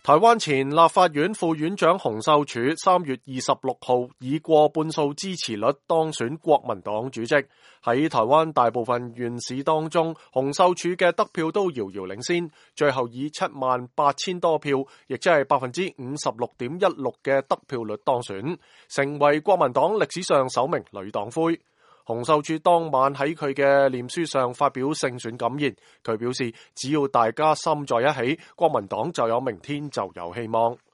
台灣前立法院副院長洪秀柱3月26號以過半數支持率當選國民黨主席。喺台灣大部分縣市當中，洪秀柱嘅得票都遙遙領先，最後以78000多票，亦即係56.16%嘅得票率當選，成為國民黨歷史上首名女黨魁。洪秀柱當晚喺佢嘅臉書上發表勝選感言，佢表示只要大家心在一起，國民黨就有明天，就有希望。